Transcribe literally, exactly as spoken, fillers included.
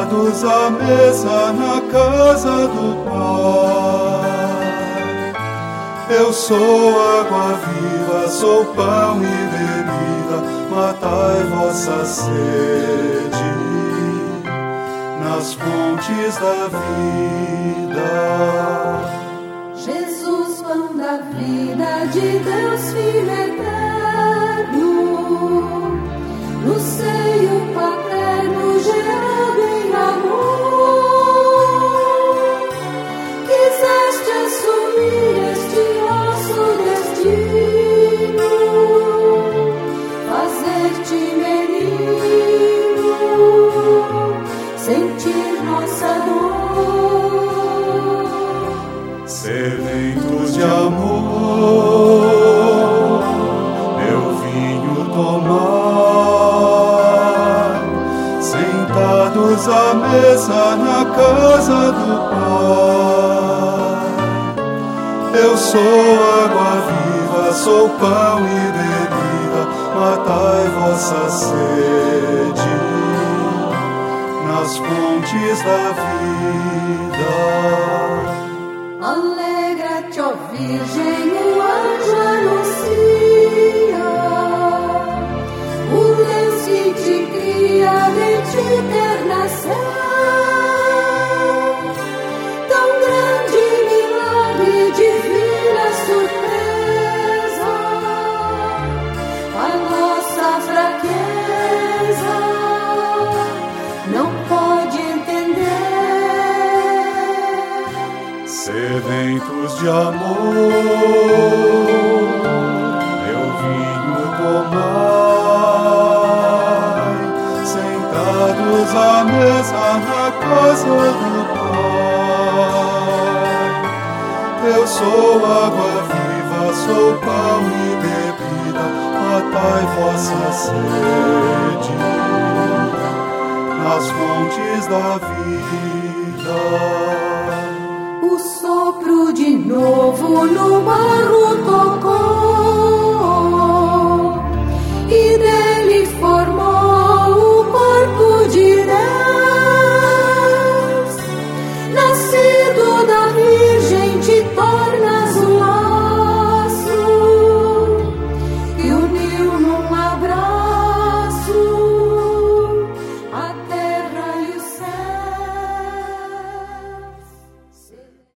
Sentados à mesa na casa do Pai. Eu sou água viva, sou pão e bebida, matai vossa sede nas fontes da vida. Jesus, pão da vida, de Deus Filho eterno, no seio paterno gerado em amor, quiseste assumir este nosso destino, fazer-te menino, sentir nossa dor. Sedentos de amor, meu vinho tomai, sentados à mesa na casa do Pai. Eu sou água viva, sou pão e bebida, matai vossa sede nas fontes da vida. Alegra-te, ó Virgem, o anjo anuncia, o lenço que te cria de ti ter nasceu. Tão grande milagre, divina surpresa, a nossa fraqueza não pode entender. Sedentos de amor, meu vinho tomai, sentados à mesa na casa do Pai. Eu sou água viva, sou pão e bebida, matai vossa sede nas fontes da vida. O sopro de novo no barro tocou e dele formou o corpo de Deus, nascido da Virgem de toda